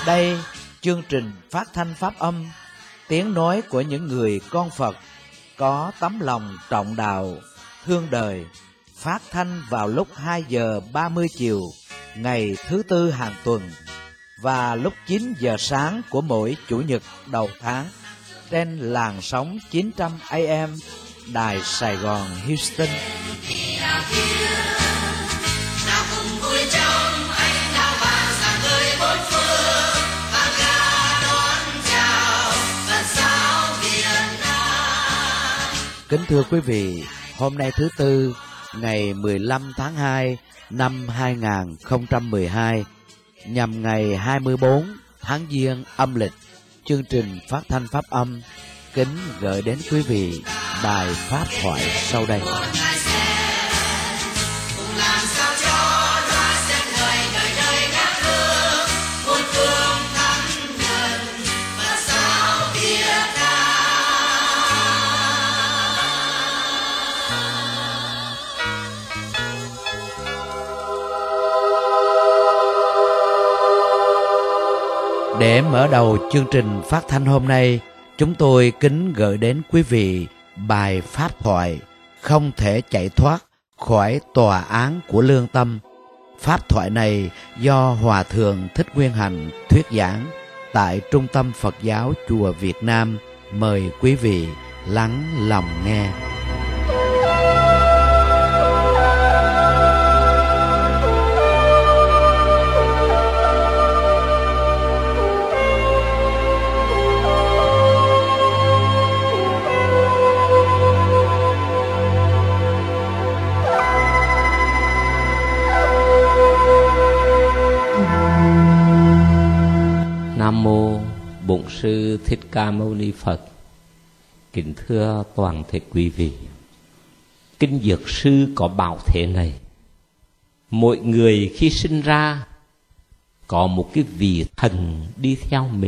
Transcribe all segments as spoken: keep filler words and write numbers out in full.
Đây, chương trình phát thanh pháp âm, tiếng nói của những người con Phật có tấm lòng trọng đạo, thương đời, phát thanh vào lúc hai giờ ba mươi chiều ngày thứ tư hàng tuần và lúc chín giờ sáng của mỗi chủ nhật đầu tháng trên làn sóng chín trăm A M Đài Sài Gòn Houston. Kính thưa quý vị, hôm nay thứ Tư, ngày mười lăm tháng hai năm hai nghìn không trăm mười hai, nhằm ngày hai mươi bốn tháng Giêng âm lịch, chương trình phát thanh pháp âm kính gửi đến quý vị bài pháp thoại sau đây. Để mở đầu chương trình phát thanh hôm nay, chúng tôi kính gửi đến quý vị bài pháp thoại không thể chạy thoát khỏi tòa án của lương tâm. Pháp thoại này do Hòa Thượng Thích Nguyên Hạnh thuyết giảng tại Trung tâm Phật giáo Chùa Việt Nam. Mời quý vị lắng lòng nghe. Nam mô Bổn Sư Thích Ca Mâu Ni Phật. Kính thưa toàn thể quý vị, Kinh Dược Sư có bảo thế này: mỗi người khi sinh ra có một cái vị thần đi theo mình,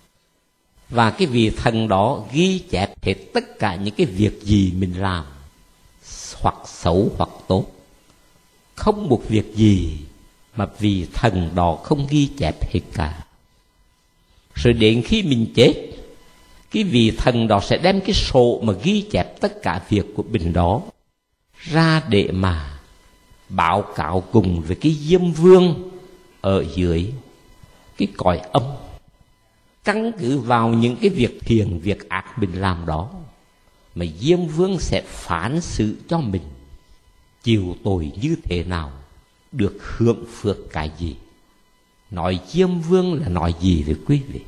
và cái vị thần đó ghi chép hết tất cả những cái việc gì mình làm, hoặc xấu hoặc tốt. Không một việc gì mà vị thần đó không ghi chép hết cả. Rồi đến khi mình chết, cái vị thần đó sẽ đem cái sổ mà ghi chép tất cả việc của mình đó ra để mà báo cáo cùng với cái Diêm Vương ở dưới cái cõi âm. Căn cứ vào những cái việc thiện, việc ác mình làm đó mà Diêm Vương sẽ phán xử cho mình chịu tội như thế nào, được hưởng phước cái gì. Nói Diêm Vương là nói gì với quý vị?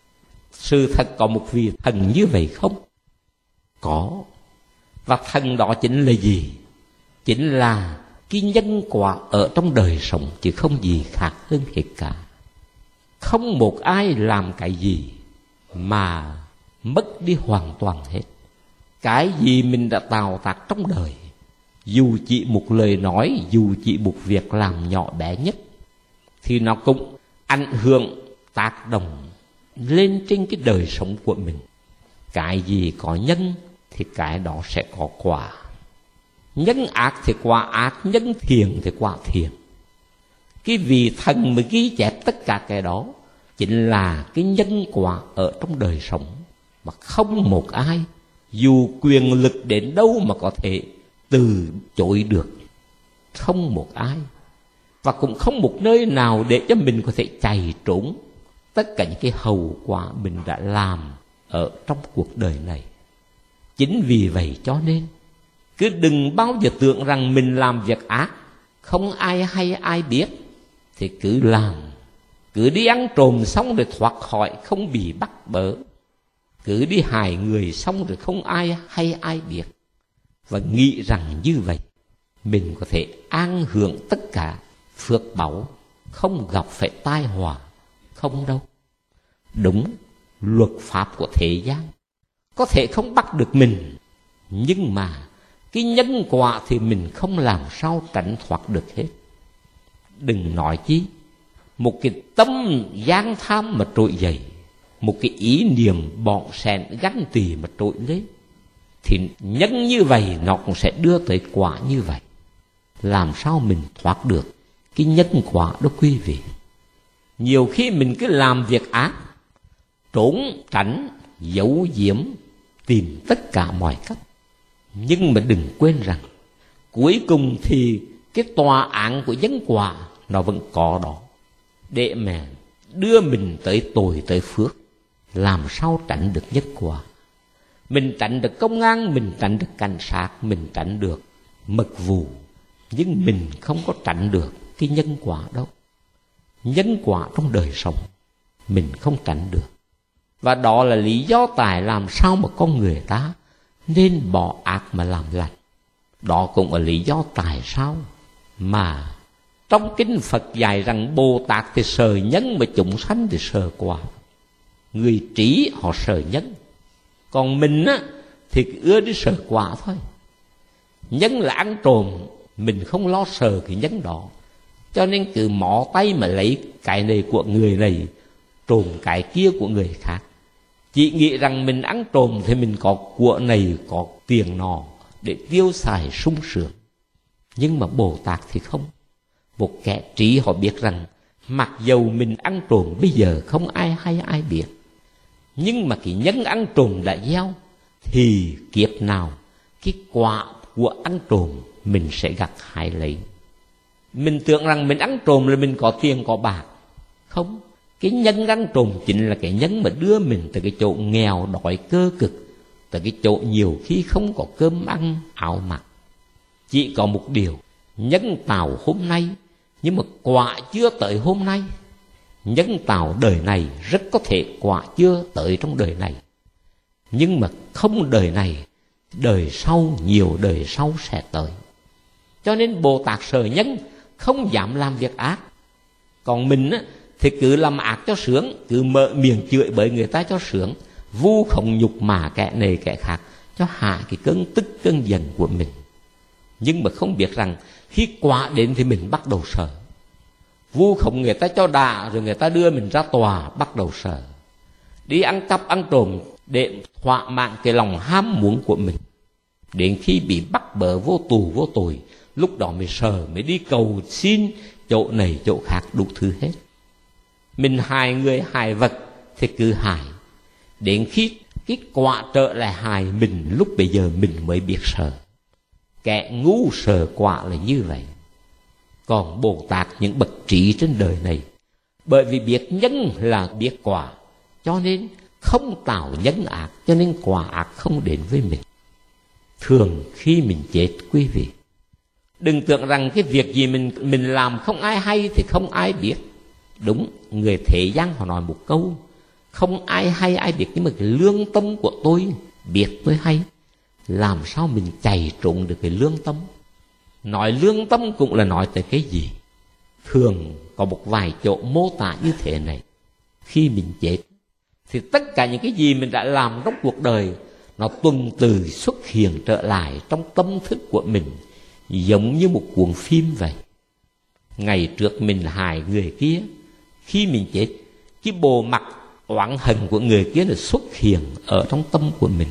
Sự thật có một vị thần như vậy không? Có. Và thần đó chính là gì? Chính là cái nhân quả ở trong đời sống, chứ không gì khác hơn hết cả. Không một ai làm cái gì mà mất đi hoàn toàn hết. Cái gì mình đã tạo tác trong đời, dù chỉ một lời nói, dù chỉ một việc làm nhỏ bé nhất, thì nó cũng ảnh hưởng, tác động lên trên cái đời sống của mình. Cái gì có nhân thì cái đó sẽ có quả. Nhân ác thì quả ác, nhân thiện thì quả thiện. Cái vị thần mà ghi chép tất cả cái đó chính là cái nhân quả ở trong đời sống, mà không một ai dù quyền lực đến đâu mà có thể từ chối được. Không một ai. Và cũng không một nơi nào để cho mình có thể chạy trốn tất cả những cái hậu quả mình đã làm ở trong cuộc đời này. Chính vì vậy cho nên cứ đừng bao giờ tưởng rằng mình làm việc ác không ai hay ai biết thì cứ làm. Cứ đi ăn trộm xong rồi thoát khỏi không bị bắt bớ. Cứ đi hại người xong rồi không ai hay ai biết. Và nghĩ rằng như vậy mình có thể an hưởng tất cả phước báu, không gặp phải tai họa. Không đâu. Đúng, luật pháp của thế gian có thể không bắt được mình, nhưng mà cái nhân quả thì mình không làm sao tránh thoát được hết. Đừng nói chi một cái tâm gian tham mà trỗi dậy, một cái ý niệm bọn xẹn ganh tỳ mà trỗi lên, thì nhân như vậy nó cũng sẽ đưa tới quả như vậy. Làm sao mình thoát được cái nhân quả đó quý vị? Nhiều khi mình cứ làm việc ác, trốn tránh, giấu giếm, tìm tất cả mọi cách. Nhưng mà đừng quên rằng cuối cùng thì cái tòa án của nhân quả nó vẫn có đó, để mà đưa mình tới tội tới phước. Làm sao tránh được nhân quả? Mình tránh được công an, mình tránh được cảnh sát, mình tránh được mật vụ, nhưng mình không có tránh được cái nhân quả đâu. Nhân quả trong đời sống mình không tránh được. Và đó là lý do tại làm sao mà con người ta nên bỏ ác mà làm lành. Đó cũng là lý do tại sao mà trong kinh Phật dạy rằng Bồ Tát thì sợ nhân mà chúng sanh thì sợ quả. Người trí họ sợ nhân, còn mình á thì ưa đi sợ quả thôi. Nhân là ăn trộm, mình không lo sợ cái nhân đó, cho nên cứ mỏ tay mà lấy cái này của người này, trộm cái kia của người khác. Chỉ nghĩ rằng mình ăn trộm thì mình có của này, có tiền nọ để tiêu xài sung sướng. Nhưng mà Bồ Tát thì không. Một kẻ trí họ biết rằng mặc dầu mình ăn trộm bây giờ không ai hay ai biết, nhưng mà cái nhân ăn trộm đã gieo, thì kiếp nào cái quả của ăn trộm mình sẽ gặt hái lấy. Mình tưởng rằng mình ăn trộm là mình có tiền có bạc. Không, cái nhân ăn trộm chính là cái nhân mà đưa mình từ cái chỗ nghèo đói cơ cực, từ cái chỗ nhiều khi không có cơm ăn áo mặc. Chỉ có một điều, nhân tạo hôm nay nhưng mà quả chưa tới hôm nay. Nhân tạo đời này rất có thể quả chưa tới trong đời này, nhưng mà không đời này, đời sau, nhiều đời sau sẽ tới. Cho nên Bồ Tát sợ nhân, không dám làm việc ác. Còn mình á, thì cứ làm ác cho sướng, cứ mở miệng chửi bởi người ta cho sướng, vu khống nhục mạ kẻ này kẻ khác, cho hạ cái cơn tức cơn giận của mình. Nhưng mà không biết rằng khi quả đến thì mình bắt đầu sợ. Vu khống người ta cho đà, rồi người ta đưa mình ra tòa, bắt đầu sợ. Đi ăn cắp ăn trộm để thỏa mãn cái lòng ham muốn của mình. Đến khi bị bắt bớ vô tù vô tội, lúc đó mới sợ, mới đi cầu xin chỗ này chỗ khác đủ thứ hết. Mình hại người hại vật thì cứ hại, đến khi cái quả trở lại hại mình, lúc bây giờ mình mới biết sợ. Kẻ ngu sợ quả là như vậy. Còn Bồ Tát, những bậc trí trên đời này, bởi vì biết nhân là biết quả, cho nên không tạo nhân ác, cho nên quả ác không đến với mình. Thường khi mình chết, quý vị, đừng tưởng rằng cái việc gì mình mình làm không ai hay thì không ai biết. Đúng, người thế gian họ nói một câu, không ai hay ai biết, nhưng mà cái lương tâm của tôi biết tôi hay. Làm sao mình chạy trụng được cái lương tâm? Nói lương tâm cũng là nói tới cái gì? Thường có một vài chỗ mô tả như thế này: khi mình chết thì tất cả những cái gì mình đã làm trong cuộc đời, nó tuần từ xuất hiện trở lại trong tâm thức của mình, giống như một cuộn phim vậy. Ngày trước mình hại người kia, khi mình chết, cái bộ mặt oán hận của người kia là xuất hiện ở trong tâm của mình.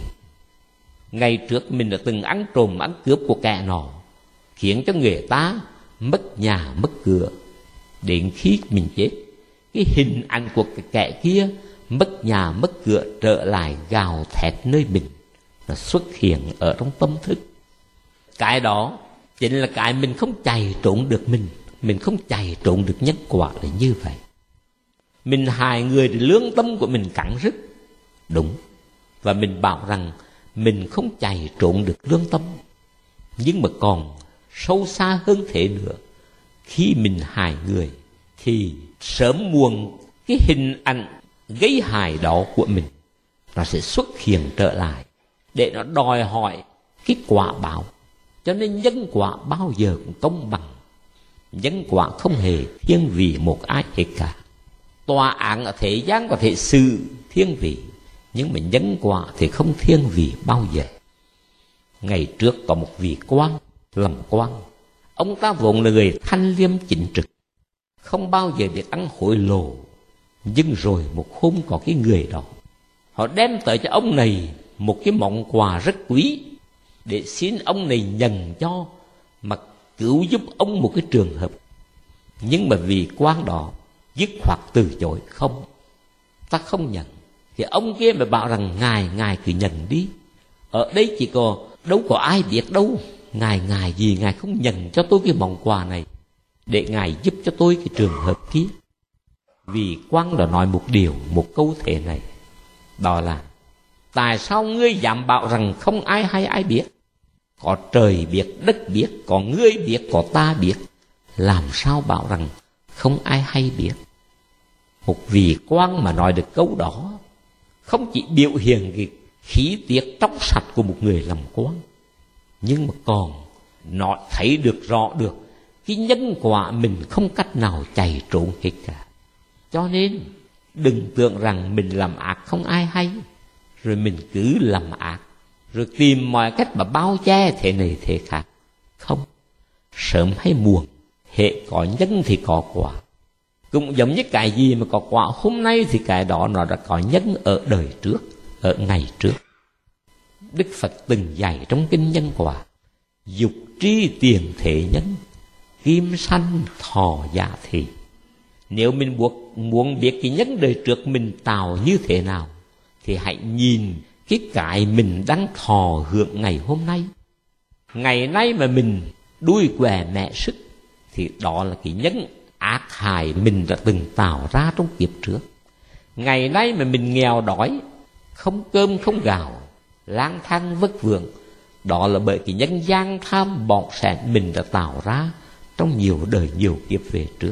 Ngày trước mình đã từng ăn trộm ăn cướp của kẻ nọ, khiến cho người ta mất nhà mất cửa. Đến khi mình chết, cái hình ảnh của cái kẻ kia mất nhà mất cửa trở lại gào thét nơi mình, nó xuất hiện ở trong tâm thức. Cái đó chính là cái mình không chạy trốn được. Mình Mình không chạy trốn được nhân quả là như vậy. Mình hại người thì lương tâm của mình cắn rứt, đúng. Và mình bảo rằng mình không chạy trốn được lương tâm. Nhưng mà còn sâu xa hơn thế nữa, khi mình hại người thì sớm muộn cái hình ảnh gây hại đó của mình nó sẽ xuất hiện trở lại để nó đòi hỏi cái quả báo. Cho nên nhân quả bao giờ cũng công bằng. Nhân quả không hề thiên vị một ai hết cả. Tòa án ở thế gian có thể xử thiên vị, nhưng mà nhân quả thì không thiên vị bao giờ. Ngày trước có một vị quan làm quan. Ông ta vốn là người thanh liêm chính trực, không bao giờ biết ăn hối lộ. Nhưng rồi một hôm có cái người đó, họ đem tới cho ông này một cái món quà rất quý, để xin ông này nhận cho mà cứu giúp ông một cái trường hợp. Nhưng mà vì quan đó dứt khoát từ chối. Không, ta không nhận. Thì ông kia mà bảo rằng ngài, ngài cứ nhận đi. Ở đây chỉ có, đâu có ai biết đâu. Ngài, ngài gì, ngài không nhận cho tôi cái món quà này, để ngài giúp cho tôi cái trường hợp kia. Vì Quang đã nói một điều, một câu thế này, đó là: tại sao ngươi dám bảo rằng không ai hay ai biết? Có trời biết, đất biết, có ngươi biết, có ta biết, làm sao bảo rằng không ai hay biết? Một vị Quang mà nói được câu đó, không chỉ biểu hiện cái khí tiết trong sạch của một người làm quan, nhưng mà còn nó thấy được rõ được cái nhân quả mình không cách nào chạy trốn hết cả. Cho nên đừng tưởng rằng mình làm ác không ai hay, rồi mình cứ làm ác, rồi tìm mọi cách mà bao che thế này thế khác. Không, sớm hay muộn, hệ có nhân thì có quả. Cũng giống như cái gì mà có quả hôm nay thì cái đó nó đã có nhân ở đời trước, ở ngày trước. Đức Phật từng dạy trong kinh Nhân Quả: dục tri tiền thế nhân, kim sanh thọ giả thị. Nếu mình buộc, muốn biết cái nhân đời trước mình tạo như thế nào, thì hãy nhìn cái cái mình đang thọ hưởng ngày hôm nay. Ngày nay mà mình đuôi què mẹ sức, thì đó là cái nhân ác hại mình đã từng tạo ra trong kiếp trước. Ngày nay mà mình nghèo đói, không cơm không gạo, lang thang vất vưởng, đó là bởi cái nhân gian tham bỏng sẻn mình đã tạo ra trong nhiều đời nhiều kiếp về trước.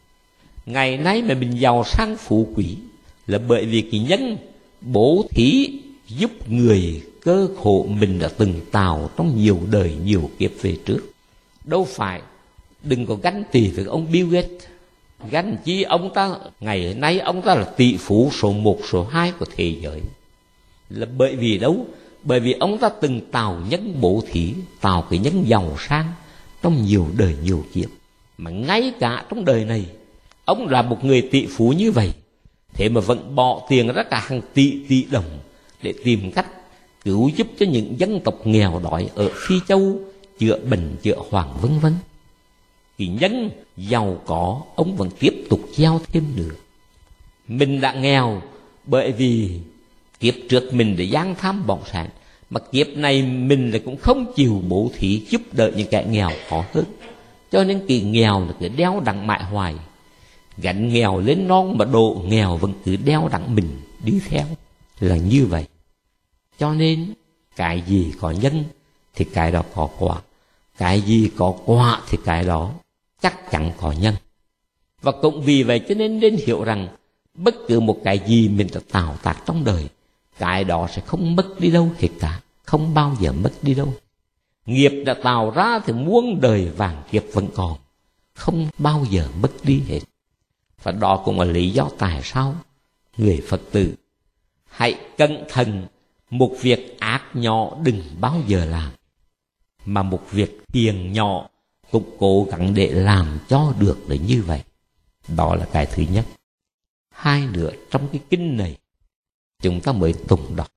Ngày nay mà mình giàu sang phú quý, là bởi vì cái nhân bố thí giúp người cơ khổ mình đã từng tạo trong nhiều đời nhiều kiếp về trước. Đâu phải, đừng có ganh tị với ông Bill Gates. Ganh chi ông ta, ngày nay ông ta là tỷ phú số một, số hai của thế giới. Là bởi vì đâu? Bởi vì ông ta từng tạo nhân bố thí, tạo cái nhân giàu sang trong nhiều đời nhiều kiếp. Mà ngay cả trong đời này, ông là một người tỷ phú như vậy, thế mà vẫn bỏ tiền ra cả hàng tỷ tỷ đồng để tìm cách cứu giúp cho những dân tộc nghèo đói ở Phi Châu, chữa bệnh, chữa hoạn vân vân. Cái nhân giàu có ông vẫn tiếp tục gieo thêm nữa. Mình đã nghèo bởi vì kiếp trước mình đã gian tham bỏng sẻn, mà kiếp này mình lại cũng không chịu bố thí giúp đỡ những kẻ nghèo khó hơn. Cho nên cái nghèo là cứ đeo đặng mãi hoài, gánh nghèo lên non mà độ nghèo vẫn cứ đeo đặng mình đi theo, là như vậy. Cho nên cái gì có nhân thì cái đó có quả, cái gì có quả thì cái đó chắc chắn có nhân. Và cũng vì vậy cho nên nên hiểu rằng bất cứ một cái gì mình đã tạo tác trong đời, cái đó sẽ không mất đi đâu hết cả, không bao giờ mất đi đâu. Nghiệp đã tạo ra thì muôn đời vàng kiếp vẫn còn, không bao giờ mất đi hết. Và đó cũng là lý do tại sao người Phật tử hãy cẩn thận, một việc ác nhỏ đừng bao giờ làm, mà một việc thiện nhỏ cũng cố gắng để làm cho được để như vậy. Đó là cái thứ nhất. Hai nữa, trong cái kinh này chúng ta mới tụng đọc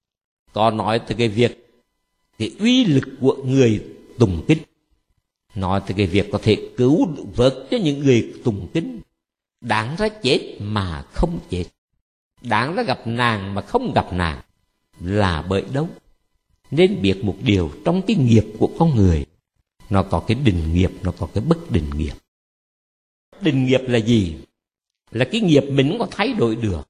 có nói tới cái việc cái uy lực của người tụng kinh, nói tới cái việc có thể cứu vớt cho những người tụng kinh. Đáng ra chết mà không chết, đáng ra gặp nạn mà không gặp nạn, là bởi đâu? Nên biết một điều, trong cái nghiệp của con người, nó có cái định nghiệp, nó có cái bất định nghiệp. Định nghiệp là gì? Là cái nghiệp mình không có thay đổi được.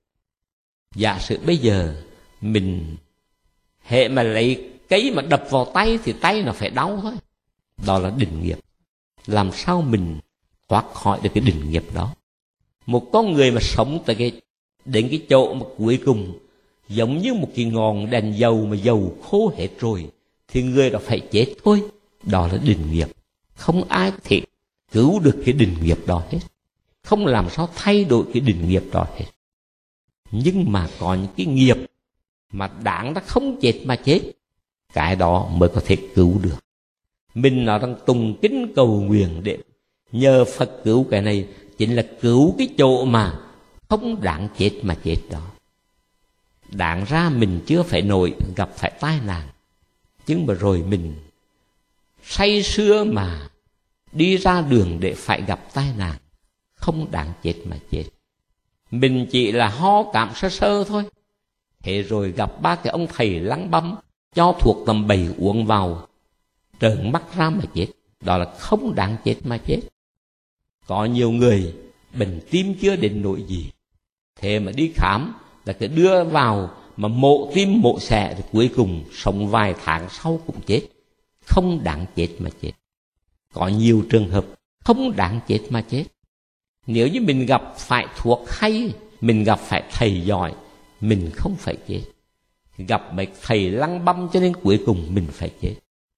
Giả sử bây giờ mình hệ mà lấy cây mà đập vào tay thì tay nó phải đau thôi. Đó là định nghiệp. Làm sao mình thoát khỏi được cái định nghiệp đó? Một con người mà sống tới cái, đến cái chỗ mà cuối cùng giống như một cái ngọn đèn dầu mà dầu khô hết rồi, thì người đó phải chết thôi. Đó là định nghiệp. Không ai có thể cứu được cái định nghiệp đó hết, không làm sao thay đổi cái định nghiệp đó hết. Nhưng mà có những cái nghiệp mà đáng đã không chết mà chết, cái đó mới có thể cứu được. Mình nói rằng tùng kính cầu nguyện để nhờ Phật cứu cái này, chính là cứu cái chỗ mà không đáng chết mà chết đó. Đáng ra mình chưa phải nổi gặp phải tai nạn, nhưng mà rồi mình say sưa mà đi ra đường để phải gặp tai nạn, không đáng chết mà chết. Mình chỉ là ho cảm sơ sơ thôi, thế rồi gặp ba cái ông thầy lăng băm cho thuộc tầm bầy uống vào, trợn mắt ra mà chết. Đó là không đáng chết mà chết. Có nhiều người bệnh tim chưa đến nỗi gì, thế mà đi khám là cứ đưa vào mà mổ tim mổ xẻ, thì cuối cùng sống vài tháng sau cũng chết. Không đáng chết mà chết. Có nhiều trường hợp không đáng chết mà chết. Nếu như mình gặp phải thuốc hay, mình gặp phải thầy giỏi, mình không phải chết. Gặp mấy thầy lăng băm cho nên cuối cùng mình phải chết.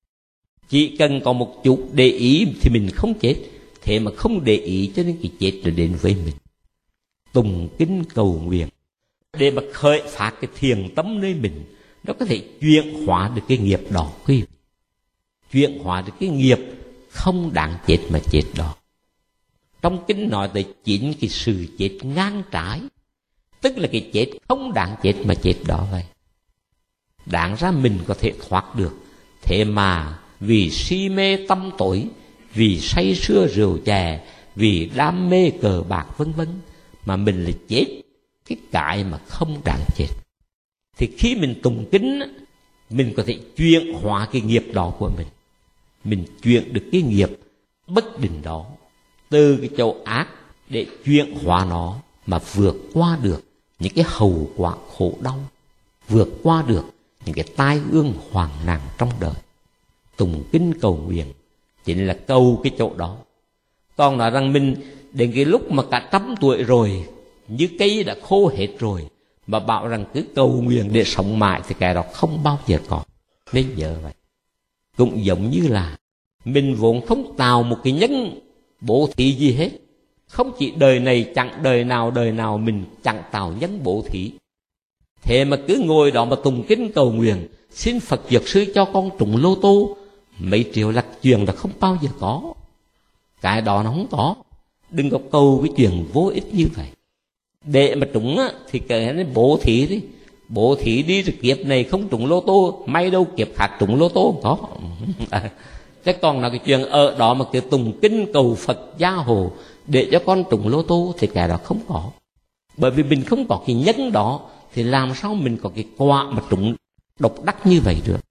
Chỉ cần có một chút để ý thì mình không chết, thế mà không để ý cho nên cái chết rồi đến với mình. Tùng kinh cầu nguyện để mà khởi phát cái thiền tâm nơi mình, nó có thể chuyển hóa được cái nghiệp đó quý vị. Chuyển hóa được cái nghiệp không đáng chết mà chết đó. Trong kinh nói tới chính cái sự chết ngang trái, tức là cái chết không đáng chết mà chết đó vậy. Đáng ra mình có thể thoát được, thế mà vì si mê tâm tối, vì say sưa rượu chè, vì đam mê cờ bạc vân vân mà mình lại chết cái cái mà không đáng chết. Thì khi mình tụng kinh, mình có thể chuyển hóa cái nghiệp đó của mình. Mình chuyển được cái nghiệp bất định đó từ cái chỗ ác để chuyển hóa nó mà vượt qua được những cái hậu quả khổ đau, vượt qua được những cái tai ương hoạn nạn trong đời. Tụng kinh cầu nguyện chính là cầu cái chỗ đó. Còn nói rằng mình đến cái lúc mà cả trăm tuổi rồi, như cây đã khô hết rồi, mà bảo rằng cứ cầu nguyện để sống mãi, thì cái đó không bao giờ có. Nên nhớ vậy. Cũng giống như là mình vốn không tạo một cái nhân bố thí gì hết. Không chỉ đời này, chẳng đời nào đời nào mình chẳng tạo nhân bố thí. Thế mà cứ ngồi đó mà tụng kinh cầu nguyện, xin Phật Dược Sư cho con trúng lô tô mấy triệu là chuyện là không bao giờ có. Cái đó nó không có. Đừng có cầu cái chuyện vô ích như vậy. Để mà trúng á, thì cái này bố thí đi. Bố thí đi rồi kiếp này không trúng lô tô, may đâu kiếp khác trúng lô tô không có. À, chứ còn là cái chuyện ở đó mà cái tụng kinh cầu Phật gia hộ để cho con trúng lô tô thì cái đó không có. Bởi vì mình không có cái nhân đó thì làm sao mình có cái quả mà trúng độc đắc như vậy được.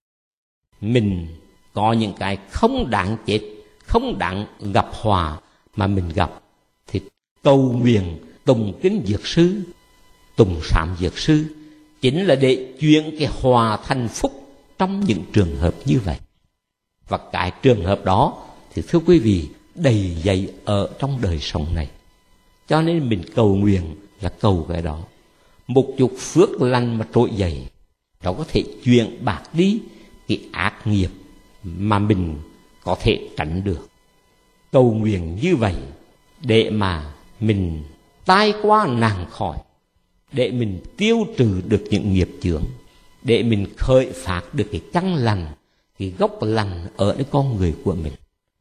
Mình có những cái không đáng chết, không đáng gặp hòa mà mình gặp, thì cầu nguyện tùng kinh Dược Sư, tùng sám Dược Sư chính là để chuyển cái hòa thành phúc trong những trường hợp như vậy. Và cái trường hợp đó thì thưa quý vị đầy dày ở trong đời sống này. Cho nên mình cầu nguyện là cầu cái đó. Một chút phước lành mà trỗi dậy, nó có thể chuyển bạc đi cái ác nghiệp mà mình có thể tránh được. Cầu nguyện như vậy để mà mình tai qua nạn khỏi, để mình tiêu trừ được những nghiệp chướng, để mình khởi phát được cái căn lành, cái gốc lành ở cái con người của mình.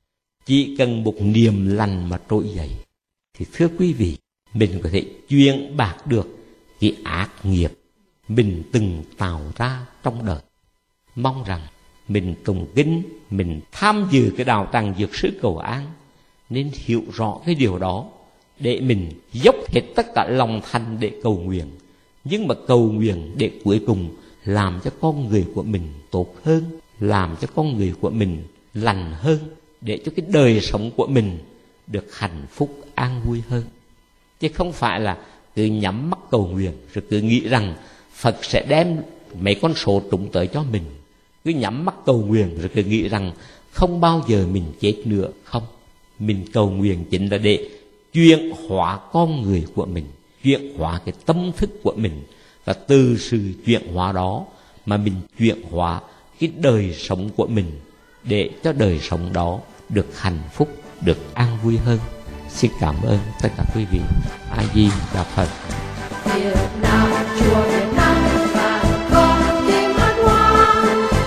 Chỉ cần một niềm lành mà trỗi dậy thì thưa quý vị, mình có thể chuyển bạc được cái ác nghiệp mình từng tạo ra trong đời. Mong rằng mình tụng kinh, mình tham dự cái đạo tràng Dược Sư cầu an nên hiểu rõ cái điều đó, để mình dốc hết tất cả lòng thành để cầu nguyện. Nhưng mà cầu nguyện để cuối cùng làm cho con người của mình tốt hơn, làm cho con người của mình lành hơn, để cho cái đời sống của mình được hạnh phúc an vui hơn. Chứ không phải là cứ nhắm mắt cầu nguyện rồi cứ nghĩ rằng Phật sẽ đem mấy con số trúng tới cho mình. Cứ nhắm mắt cầu nguyện rồi cứ nghĩ rằng không bao giờ mình chết nữa. Không, mình cầu nguyện chính là để chuyển hóa con người của mình, chuyển hóa cái tâm thức của mình. Và từ sự chuyển hóa đó mà mình chuyển hóa cái đời sống của mình, để cho đời sống đó được hạnh phúc, được an vui hơn. Xin cảm ơn tất cả quý vị. A Di Đà Phật. Việt Nam, chùa Việt Nam vàng con tim hát hoa,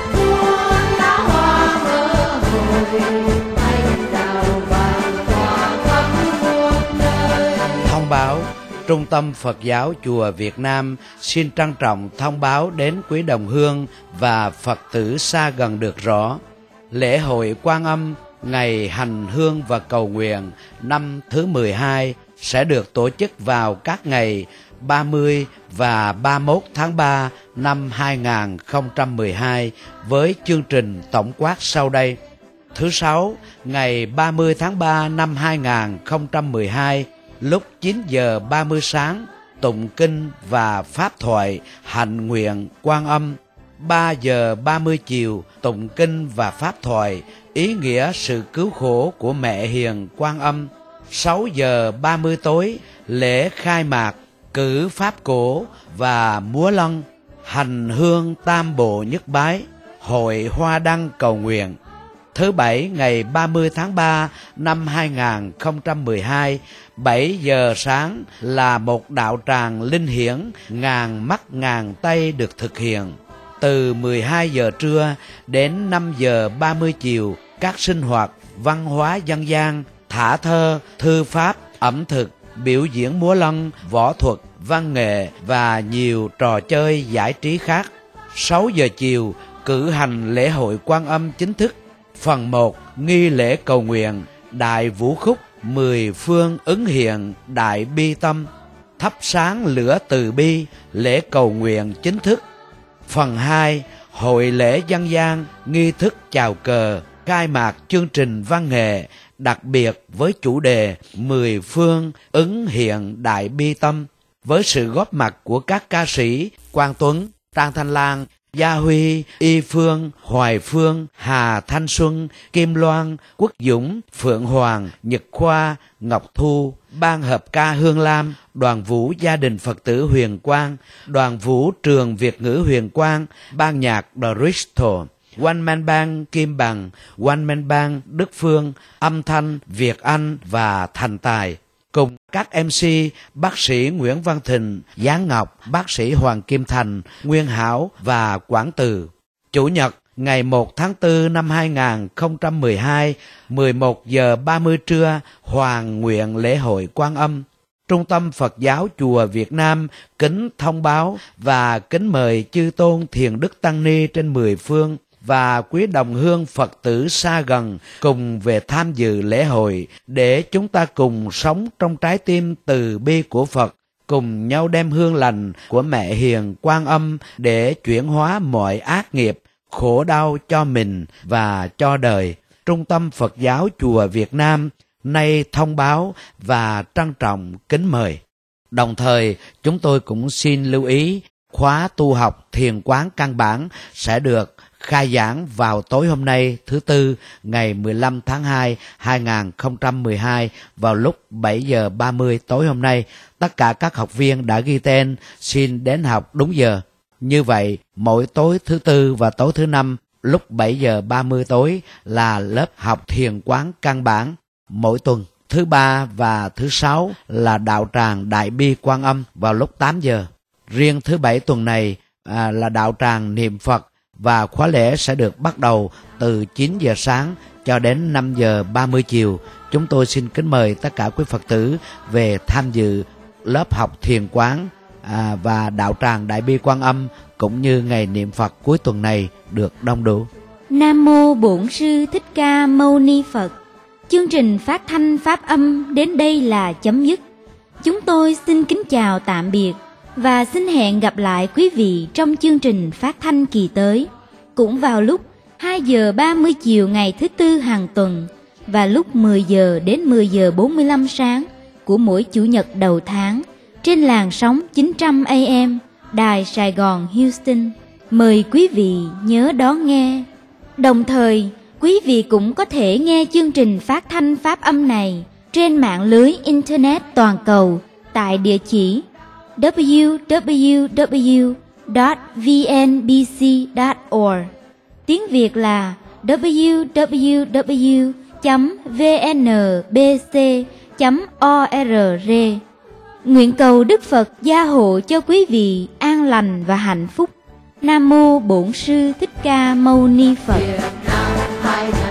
muôn lá hoa mơ hồi, anh đào vàng tỏa khắp muôn nơi. Thông báo: Trung tâm Phật giáo Chùa Việt Nam xin trân trọng thông báo đến quý đồng hương và Phật tử xa gần được rõ. Lễ hội Quan Âm ngày hành hương và cầu nguyện năm thứ mười hai sẽ được tổ chức vào các ngày ba mươi và ba mươi mốt tháng ba năm hai nghìn không trăm mười hai với chương trình tổng quát sau đây. Thứ Sáu, ngày ba mươi tháng ba năm hai nghìn không trăm mười hai, lúc chín giờ ba mươi sáng, tụng kinh và pháp thoại hạnh nguyện Quan Âm. ba giờ ba mươi chiều, tụng kinh và pháp thoại ý nghĩa sự cứu khổ của mẹ hiền Quan Âm. sáu giờ ba mươi tối, lễ khai mạc, cử pháp cổ và múa lân, hành hương tam bộ nhất bái, hội hoa đăng cầu nguyện. Thứ Bảy, ngày ba mươi tháng ba năm hai nghìn không trăm mười hai, bảy giờ sáng là một đạo tràng linh hiển ngàn mắt ngàn tay được thực hiện. Từ mười hai giờ trưa đến năm giờ ba mươi chiều, các sinh hoạt văn hóa dân gian, thả thơ, thư pháp, ẩm thực, biểu diễn múa lân, võ thuật, văn nghệ và nhiều trò chơi giải trí khác. sáu giờ chiều, cử hành lễ hội Quan Âm chính thức. Phần một, nghi lễ cầu nguyện, đại vũ khúc, mười phương ứng hiện, đại bi tâm, thắp sáng lửa từ bi, lễ cầu nguyện chính thức. Phần hai, hội lễ dân gian, nghi thức chào cờ, khai mạc chương trình văn nghệ, đặc biệt với chủ đề mười phương ứng hiện đại bi tâm, với sự góp mặt của các ca sĩ Quang Tuấn, Trang Thanh Lan, Gia Huy, Y Phương, Hoài Phương, Hà Thanh Xuân, Kim Loan, Quốc Dũng, Phượng Hoàng, Nhật Khoa, Ngọc Thu, ban hợp ca Hương Lam, đoàn vũ gia đình Phật tử Huyền Quang, đoàn vũ trường Việt ngữ Huyền Quang, ban nhạc The Bristol, One Man Band Kim Bằng, One Man Band Đức Phương, âm thanh Việt Anh và Thành Tài. Cùng các em xê bác sĩ Nguyễn Văn Thịnh, Giáng Ngọc, bác sĩ Hoàng Kim Thành, Nguyên Hảo và Quảng Từ. Chủ nhật ngày một tháng tư năm hai nghìn không trăm mười hai, mười một giờ ba mươi trưa, Hoàng nguyện lễ hội Quan Âm. Trung tâm Phật giáo Chùa Việt Nam kính thông báo và kính mời chư tôn thiền đức tăng ni trên mười phương và quý đồng hương Phật tử xa gần cùng về tham dự lễ hội để chúng ta cùng sống trong trái tim từ bi của Phật, cùng nhau đem hương lành của mẹ hiền Quan Âm để chuyển hóa mọi ác nghiệp, khổ đau cho mình và cho đời. Trung tâm Phật giáo Chùa Việt Nam nay thông báo và trân trọng kính mời. Đồng thời, chúng tôi cũng xin lưu ý khóa tu học thiền quán căn bản sẽ được khai giảng vào tối hôm nay thứ Tư ngày mười lăm tháng hai hai nghìn không trăm mười hai vào lúc bảy giờ ba mươi tối hôm nay. Tất cả các học viên đã ghi tên xin đến học đúng giờ. Như vậy, mỗi tối thứ Tư và tối thứ Năm lúc bảy giờ ba mươi tối là lớp học thiền quán căn bản. Mỗi tuần thứ Ba và thứ Sáu là đạo tràng Đại Bi Quan Âm vào lúc tám giờ. Riêng thứ Bảy tuần này à, là đạo tràng niệm Phật và khóa lễ sẽ được bắt đầu từ chín giờ sáng cho đến năm giờ ba mươi chiều. Chúng tôi xin kính mời tất cả quý Phật tử về tham dự lớp học thiền quán à, và đạo tràng Đại Bi Quan Âm cũng như ngày niệm Phật cuối tuần này được đông đủ. Nam mô Bổn Sư Thích Ca Mâu Ni Phật. Chương trình phát thanh pháp âm đến đây là chấm dứt. Chúng tôi xin kính chào tạm biệt và xin hẹn gặp lại quý vị trong chương trình phát thanh kỳ tới, cũng vào lúc hai giờ ba mươi chiều ngày thứ Tư hàng tuần và lúc mười giờ đến mười giờ bốn mươi lăm sáng của mỗi Chủ nhật đầu tháng trên làn sóng chín trăm A M Đài Sài Gòn Houston. Mời quý vị nhớ đón nghe. Đồng thời, quý vị cũng có thể nghe chương trình phát thanh pháp âm này trên mạng lưới Internet toàn cầu tại địa chỉ w w w chấm v n b c chấm org. Tiếng Việt là w w w chấm v n b c chấm org. Nguyện cầu Đức Phật gia hộ cho quý vị an lành và hạnh phúc. Nam mô Bổn Sư Thích Ca Mâu Ni Phật. Việt Nam hai